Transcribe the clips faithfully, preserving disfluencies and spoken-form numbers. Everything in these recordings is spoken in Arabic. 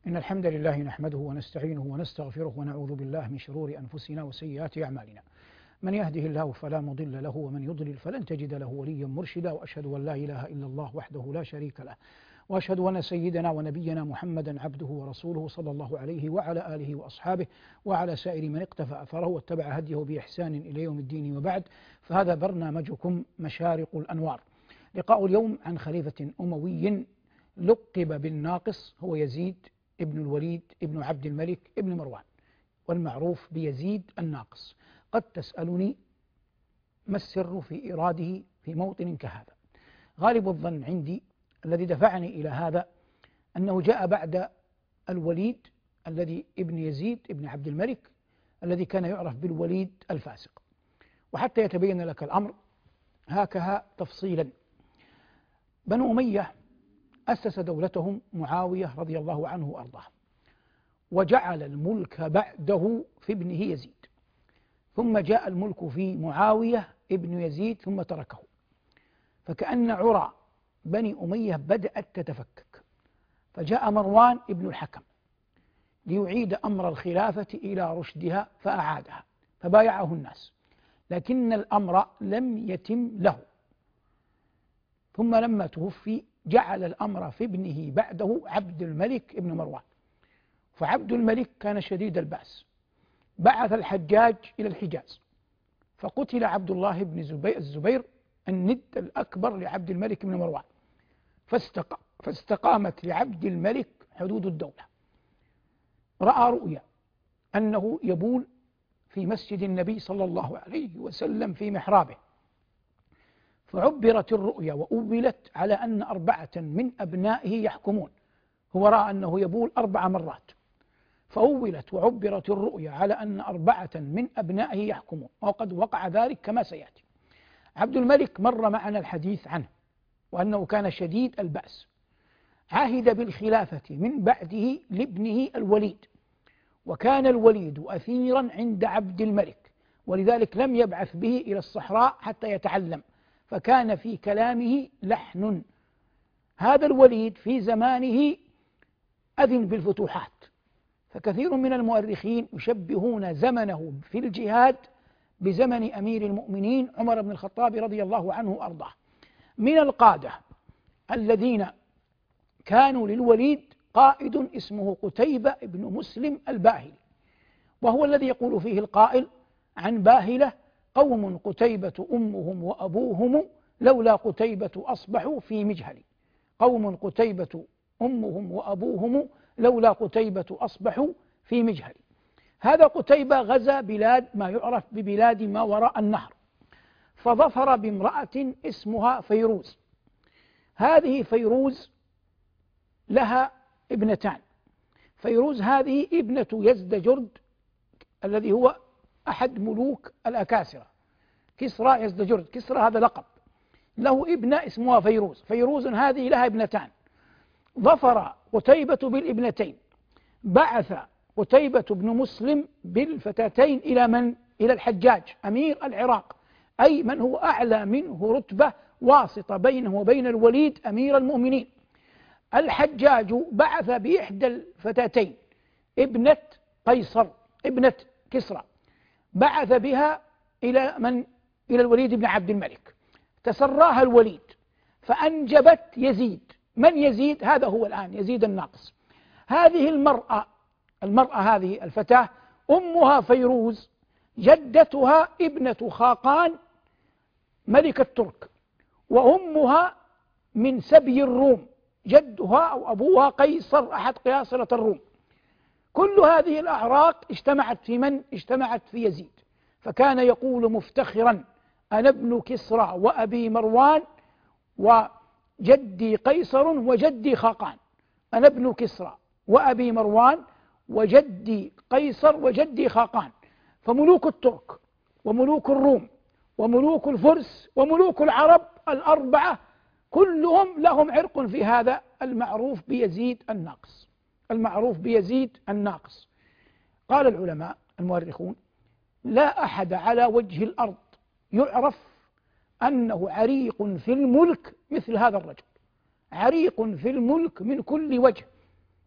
إن الحمد لله نحمده ونستعينه ونستغفره ونعوذ بالله من شرور أنفسنا وسيئات أعمالنا. من يهده الله فلا مضل له ومن يضلل فلن تجد له وليا مرشدا، وأشهد أن لا إله إلا الله وحده لا شريك له، وأشهد أن سيدنا ونبينا محمدا عبده ورسوله صلى الله عليه وعلى آله وأصحابه وعلى سائر من اقتفى أثره واتبع هديه بإحسان إلى يوم الدين. وبعد، فهذا برنامجكم مشارق الأنوار. لقاء اليوم عن خليفة أموي لقب بالناقص، هو يزيد ابن الوليد ابن عبد الملك ابن مروان، والمعروف بيزيد الناقص. قد تسألني ما السر في إيراده في موطن كهذا؟ غالب الظن عندي الذي دفعني إلى هذا أنه جاء بعد الوليد الذي ابن يزيد ابن عبد الملك الذي كان يعرف بالوليد الفاسق. وحتى يتبين لك الأمر هكذا تفصيلا: بنو أمية أسس دولتهم معاوية رضي الله عنه وأرضاه، وجعل الملك بعده في ابنه يزيد، ثم جاء الملك في معاوية ابن يزيد ثم تركه، فكأن عرى بني أمية بدأت تتفكك. فجاء مروان ابن الحكم ليعيد أمر الخلافة إلى رشدها فأعادها، فبايعه الناس، لكن الأمر لم يتم له. ثم لما توفي جعل الأمر في ابنه بعده عبد الملك ابن مروان، فعبد الملك كان شديد البأس، بعث الحجاج إلى الحجاز، فقتل عبد الله بن الزبير الند الأكبر لعبد الملك بن مروان، فاستق... فاستقامت لعبد الملك حدود الدولة. رأى رؤيا أنه يبول في مسجد النبي صلى الله عليه وسلم في محرابه، فعبرت الرؤيا وأولت على أن أربعة من أبنائه يحكمون. هو رأى أنه يبول أربع مرات، فأولت وعبرت الرؤيا على أن أربعة من أبنائه يحكمون، وقد وقع ذلك كما سيأتي. عبد الملك مر معنا الحديث عنه وأنه كان شديد البأس، عهد بالخلافة من بعده لابنه الوليد، وكان الوليد أثيرا عند عبد الملك، ولذلك لم يبعث به إلى الصحراء حتى يتعلم، فكان في كلامه لحن. هذا الوليد في زمانه أذن بالفتوحات، فكثير من المؤرخين يشبهون زمنه في الجهاد بزمن أمير المؤمنين عمر بن الخطاب رضي الله عنه وأرضاه. من القادة الذين كانوا للوليد قائد اسمه قتيبة بن مسلم الباهلي، وهو الذي يقول فيه القائل عن باهلة: قوم قتيبة أمهم وأبوهم لولا قتيبة أصبحوا في مجهل. قوم قتيبة أمهم وأبوهم لولا قتيبة أصبحوا في مجهل. هذا قتيبة غزا بلاد ما يعرف ببلاد ما وراء النهر، فظفر بامرأة اسمها فيروز. هذه فيروز لها ابنتان. فيروز هذه ابنة يزدجرد الذي هو أحد ملوك الأكاسرة، كسرى يزدجرد. كسرى هذا لقب له ابنة اسمها فيروز. فيروز هذه لها ابنتان. ظفر قتيبة بالابنتين، بعث قتيبة بن مسلم بالفتاتين إلى من؟ إلى الحجاج أمير العراق، أي من هو أعلى منه رتبة، واسطة بينه وبين الوليد أمير المؤمنين. الحجاج بعث بإحدى الفتاتين ابنة قيصر ابنة كسرى، بعث بها إلى من؟ إلى الوليد بن عبد الملك. تسراها الوليد فأنجبت يزيد. من يزيد؟ هذا هو الآن يزيد الناقص. هذه المرأة المرأة هذه الفتاة أمها فيروز، جدتها ابنة خاقان ملك الترك، وأمها من سبي الروم، جدها أو أبوها قيصر أحد قياصرة الروم. كل هذه الأعراق اجتمعت في من؟ اجتمعت في يزيد. فكان يقول مفتخرا: أنا ابن كسرى وأبي مروان وجدي قيصر وجدي خاقان. أنا ابن كسرى وأبي مروان وجدي قيصر وجدي خاقان. فملوك الترك وملوك الروم وملوك الفرس وملوك العرب الأربعة كلهم لهم عرق في هذا المعروف بيزيد الناقص. المعروف بيزيد الناقص. قال العلماء المؤرخون: لا أحد على وجه الأرض يعرف أنه عريق في الملك مثل هذا الرجل، عريق في الملك من كل وجه،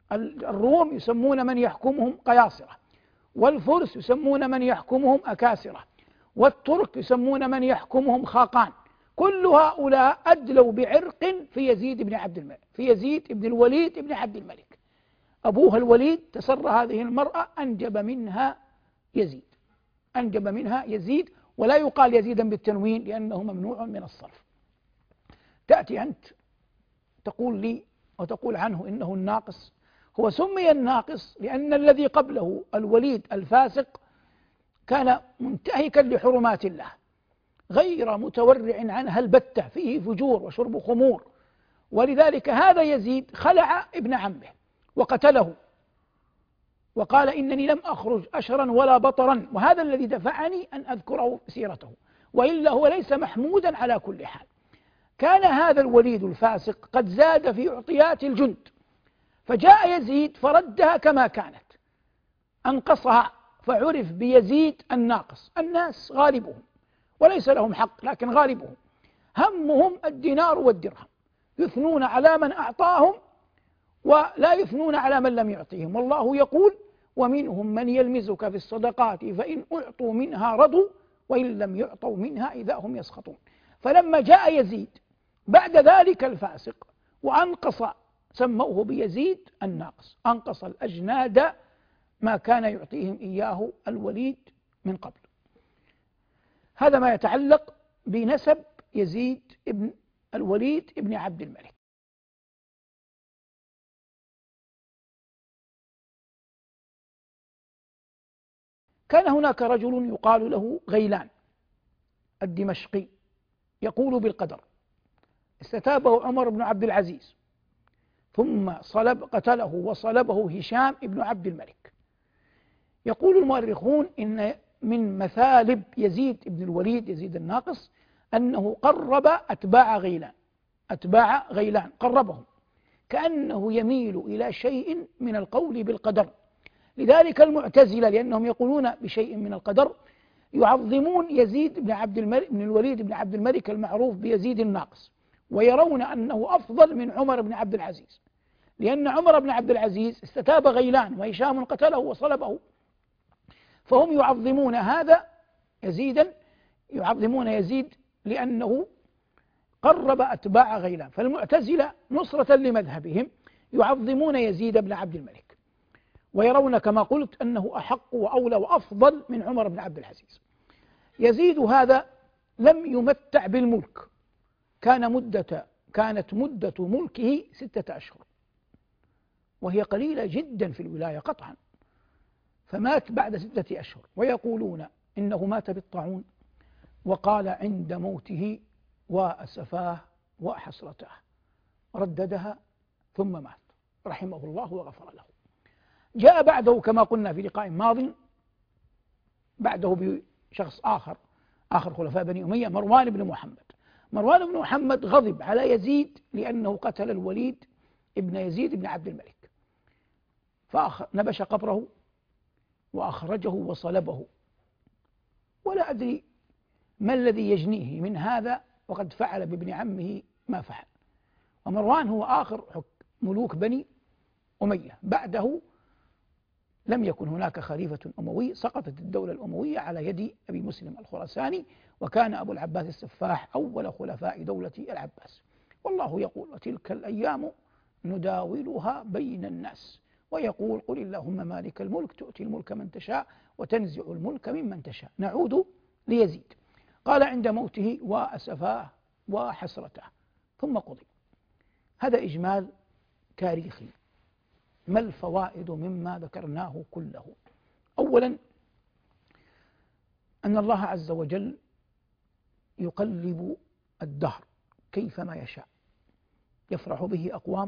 الروم يسمون من يحكمهم قياصرة، والفرس يسمون من يحكمهم أكاسرة، والترك يسمون من يحكمهم خاقان. كل هؤلاء أدلوا بعرق في يزيد بن عبد الملك، في يزيد بن الوليد بن عبد الملك. أبوها الوليد تسر هذه المرأة أنجب منها يزيد، أنجب منها يزيد، ولا يقال يزيدا بالتنوين لأنه ممنوع من الصرف. تأتي أنت تقول لي وتقول عنه إنه الناقص. هو سمي الناقص لأن الذي قبله الوليد الفاسق كان منتهكا لحرمات الله، غير متورع عنها البتة، فيه فجور وشرب خمور، ولذلك هذا يزيد خلع ابن عمه وقتله وقال إنني لم أخرج أشرا ولا بطرا، وهذا الذي دفعني أن أذكره سيرته، وإلا هو ليس محمودا على كل حال. كان هذا الوليد الفاسق قد زاد في أعطيات الجند، فجاء يزيد فردها كما كانت، أنقصها، فعرف بيزيد الناقص. الناس غالبهم وليس لهم حق، لكن غالبهم همهم الدينار والدرهم، يثنون على من أعطاهم ولا يثنون على من لم يعطيهم. والله يقول ومنهم من يلمزك في الصدقات فإن أعطوا منها رضوا وإن لم يعطوا منها إذا هم يسخطون. فلما جاء يزيد بعد ذلك الفاسق وأنقص سموه بيزيد الناقص، أنقص الأجناد ما كان يعطيهم إياه الوليد من قبل. هذا ما يتعلق بنسب يزيد ابن الوليد ابن عبد الملك. كان هناك رجل يقال له غيلان الدمشقي يقول بالقدر، استتابه عمر بن عبد العزيز ثم صلب قتله وصلبه هشام بن عبد الملك. يقول المؤرخون إن من مثالب يزيد بن الوليد يزيد الناقص أنه قرب أتباع غيلان، أتباع غيلان قربهم، كأنه يميل إلى شيء من القول بالقدر. لذلك المعتزلة لأنهم يقولون بشيء من القدر يعظمون يزيد بن عبد الملك بن الوليد بن عبد الملك المعروف بيزيد الناقص، ويرون أنه أفضل من عمر بن عبد العزيز، لأن عمر بن عبد العزيز استتاب غيلان وهشام قتله وصلبه، فهم يعظمون هذا يزيدا، يعظمون يزيد لأنه قرب أتباع غيلان. فالمعتزلة نصرة لمذهبهم يعظمون يزيد بن عبد الملك، ويرون كما قلت أنه أحق وأولى وأفضل من عمر بن عبد العزيز. يزيد هذا لم يمتع بالملك، كان مدة كانت مدة ملكه ستة أشهر، وهي قليلة جدا في الولاية قطعا، فمات بعد ستة أشهر. ويقولون إنه مات بالطاعون، وقال عند موته وأسفاه وحسرته، رددها ثم مات رحمه الله وغفر له. جاء بعده كما قلنا في لقاء ماض بعده بشخص آخر آخر خلفاء بني أمية، مروان بن محمد. مروان بن محمد غضب على يزيد لأنه قتل الوليد ابن يزيد بن عبد الملك، فنبش قبره وأخرجه وصلبه، ولا أدري ما الذي يجنيه من هذا، وقد فعل بابن عمه ما فعل. ومروان هو آخر ملوك بني أمية، بعده لم يكن هناك خليفة أموي، سقطت الدولة الأموية على يد أبي مسلم الخراساني، وكان أبو العباس السفاح أول خلفاء دولة العباس. والله يقول وتلك الأيام نداولها بين الناس، ويقول قل اللهم مالك الملك تؤتي الملك من تشاء وتنزع الملك ممن تشاء. نعود ليزيد. قال عند موته وأسفاه وحسرته ثم قضي. هذا إجمال تاريخي. ما الفوائد مما ذكرناه كله؟ أولا أن الله عز وجل يقلب الدهر كيفما يشاء، يفرح به أقوام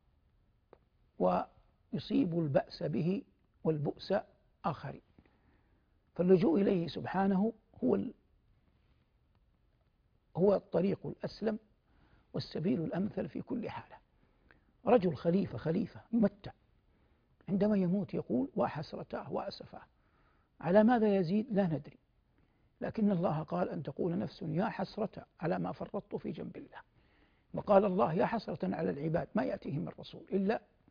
ويصيب البأس به والبؤس آخرين، فاللجوء إليه سبحانه هو هو الطريق الأسلم والسبيل الأمثل في كل حالة. رجل خليفة خليفة يمتع، عندما يموت يقول وحسرته وأسفاه. على ماذا يزيد؟ لا ندري، لكن الله قال أن تقول نفس يا حسرة على ما فرطت في جنب الله، وقال الله يا حسرة على العباد ما يأتيهم من رسول إلا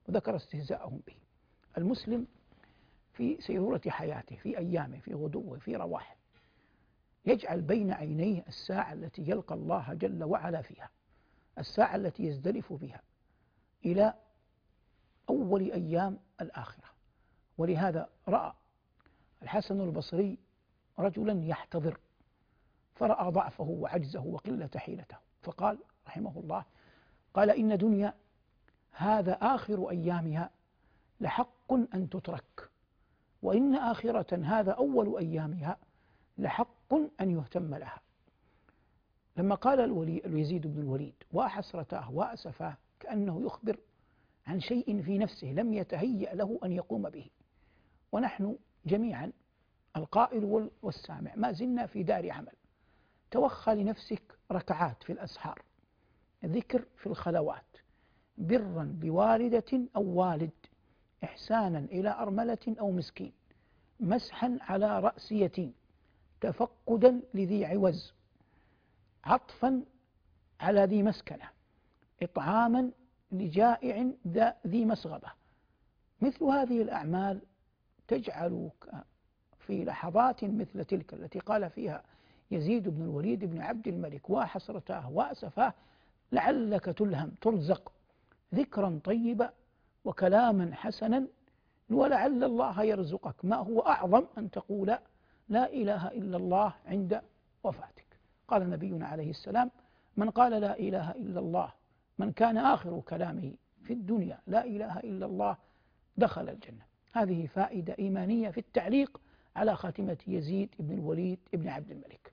وذكر استهزاءهم به. المسلم في سيرورة حياته، في أيامه، في غدوه، في رواحه، يجعل بين عينيه الساعة التي يلقى الله جل وعلا فيها، الساعة التي يزدلف بها إلى أول أيام الآخرة. ولهذا رأى الحسن البصري رجلا يحتضر، فرأى ضعفه وعجزه وقلة حيلته، فقال رحمه الله، قال: إن دنيا هذا آخر أيامها لحق أن تترك، وإن آخرة هذا أول أيامها لحق أن يهتم لها. لما قال الولي اليزيد بن الوليد: وحسرتاه وأسفاه، كأنه يخبر عن شيء في نفسه لم يتهيأ له أن يقوم به. ونحن جميعا القائل والسامع ما زلنا في دار عمل. توخى لنفسك ركعات في الأسحار، ذكر في الخلوات، برا بوالدة أو والد، إحسانا إلى أرملة أو مسكين، مسحا على رأس يتيم، تفقدا لذي عوز، عطفا على ذي مسكنة، إطعاما لجائع ذي مسغبة. مثل هذه الأعمال تجعلك في لحظات مثل تلك التي قال فيها يزيد بن الوليد بن عبد الملك: وحسرتاه وأسفاه، لعلك تلهم ترزق ذكرا طيبا وكلاما حسنا، ولعل الله يرزقك ما هو أعظم أن تقول لا إله إلا الله عند وفاتك. قال نبينا عليه السلام: من قال لا إله إلا الله، من كان آخر كلامه في الدنيا لا إله إلا الله، دخل الجنة. هذه فائدة إيمانية في التعليق على خاتمة يزيد بن الوليد بن عبد الملك.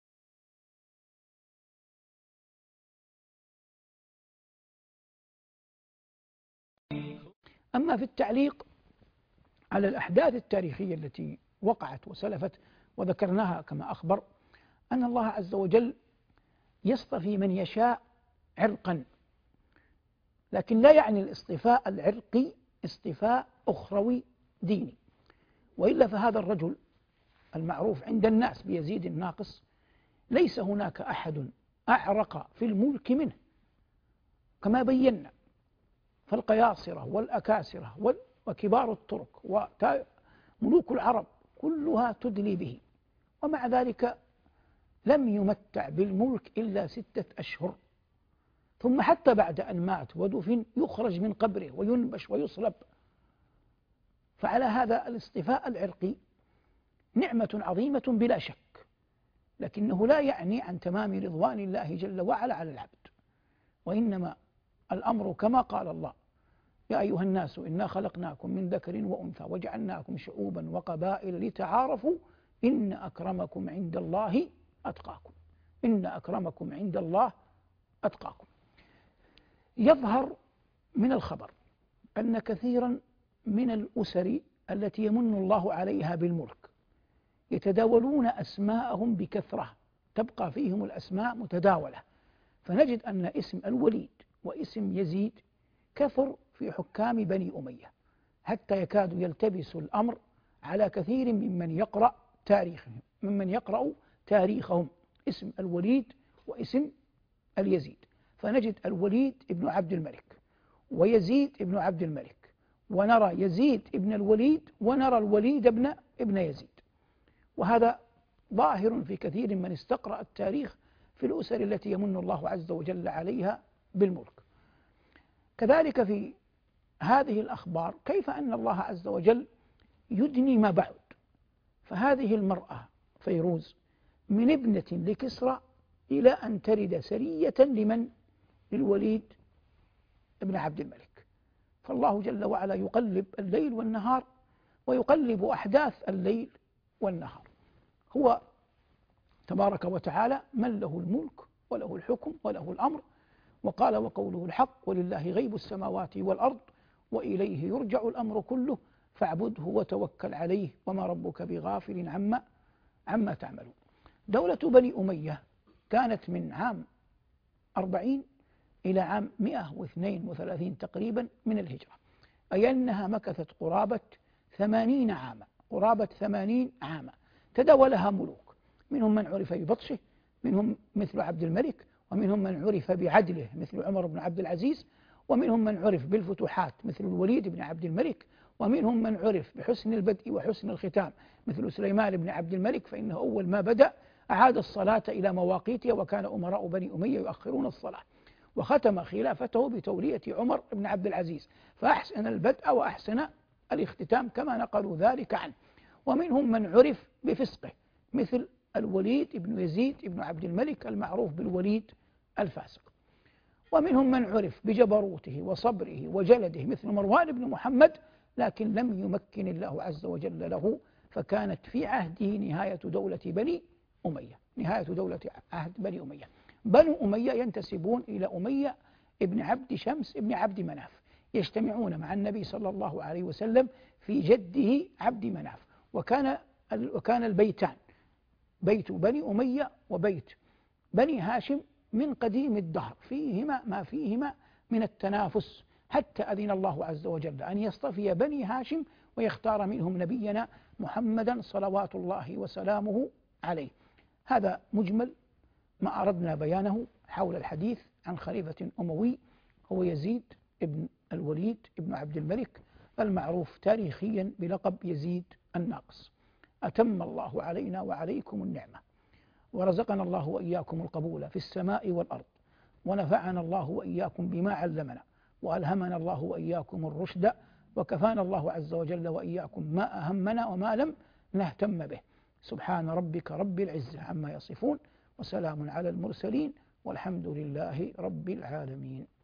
أما في التعليق على الأحداث التاريخية التي وقعت وسلفت وذكرناها كما أخبر، أن الله عز وجل يصطفي من يشاء عرقا، لكن لا يعني الاصطفاء العرقي اصطفاء أخروي ديني، وإلا فهذا الرجل المعروف عند الناس بيزيد الناقص ليس هناك أحد أعرق في الملك منه كما بينا، فالقياصرة والأكاسرة وكبار الترك وملوك العرب كلها تدلي به، ومع ذلك لم يمتع بالملك إلا ستة أشهر، ثم حتى بعد أن مات ودفن يخرج من قبره وينبش ويصلب. فعلى هذا الاصطفاء العرقي نعمة عظيمة بلا شك، لكنه لا يعني عن تمام رضوان الله جل وعلا على العبد، وإنما الأمر كما قال الله: يا أيها الناس إنا خلقناكم من ذكر وأنثى وجعلناكم شعوبا وقبائل لتعارفوا إن أكرمكم عند الله أتقاكم، إن أكرمكم عند الله أتقاكم. يظهر من الخبر أن كثيرا من الأسر التي يمن الله عليها بالملك يتداولون أسماءهم بكثرة، تبقى فيهم الأسماء متداولة، فنجد أن اسم الوليد واسم يزيد كثر في حكام بني أمية، حتى يكاد يلتبس الأمر على كثير ممن يقرأ تاريخهم ممن يقرأ تاريخهم اسم الوليد واسم اليزيد، فنجد الوليد ابن عبد الملك ويزيد ابن عبد الملك، ونرى يزيد ابن الوليد ونرى الوليد ابن ابن يزيد، وهذا ظاهر في كثير من استقرأ التاريخ في الأسر التي يمن الله عز وجل عليها بالملك. كذلك في هذه الأخبار كيف أن الله عز وجل يدني ما بعد، فهذه المرأة فيروز من ابنة لكسرى إلى أن ترد سرية لمن؟ للوليد ابن عبد الملك. فالله جل وعلا يقلب الليل والنهار ويقلب أحداث الليل والنهار، هو تبارك وتعالى من له الملك وله الحكم وله الأمر، وقال: وقوله الحق ولله غيب السماوات والأرض وإليه يرجع الأمر كله فاعبده وتوكل عليه وما ربك بغافل عما عما تعملون. دولة بني أمية كانت من عام أربعين إلى عام مئة واثنين وثلاثين تقريبا من الهجرة، أي أنها مكثت قرابة ثمانين عاما قرابة ثمانين عاما تداولها ملوك، منهم من عرف ببطشه، منهم مثل عبد الملك، ومنهم من عرف بعدله مثل عمر بن عبد العزيز، ومنهم من عرف بالفتوحات مثل الوليد بن عبد الملك، ومنهم من عرف بحسن البدء وحسن الختام مثل سليمان بن عبد الملك، فإنه أول ما بدأ أعاد الصلاة إلى مواقيتها، وكان أمراء بني أمية يؤخرون الصلاة. وختم خلافته بتولية عمر بن عبد العزيز، فأحسن البدء وأحسن الاختتام كما نقلوا ذلك عنه. ومنهم من عرف بفسقه مثل الوليد بن يزيد بن عبد الملك المعروف بالوليد الفاسق. ومنهم من عرف بجبروته وصبره وجلده مثل مروان بن محمد، لكن لم يمكن الله عز وجل له، فكانت في عهده نهاية دولة بني أمية، نهاية دولة عهد بني أمية. بنو أمية ينتسبون إلى أمية ابن عبد شمس ابن عبد مناف، يجتمعون مع النبي صلى الله عليه وسلم في جده عبد مناف. وكان وكان البيتان، بيت بني أمية وبيت بني هاشم، من قديم الدهر فيهما ما فيهما من التنافس، حتى أذن الله عز وجل أن يصطفي بني هاشم ويختار منهم نبينا محمدا صلوات الله وسلامه عليه. هذا مجمل ما أردنا بيانه حول الحديث عن خليفة أموي، هو يزيد ابن الوليد ابن عبد الملك المعروف تاريخيا بلقب يزيد الناقص. أتم الله علينا وعليكم النعمة، ورزقنا الله وإياكم القبول في السماء والأرض، ونفعنا الله وإياكم بما علمنا، وألهمنا الله وإياكم الرشد، وكفانا الله عز وجل وإياكم ما أهمنا وما لم نهتم به. سبحان ربك رب العزة عما يصفون، وسلام على المرسلين، والحمد لله رب العالمين.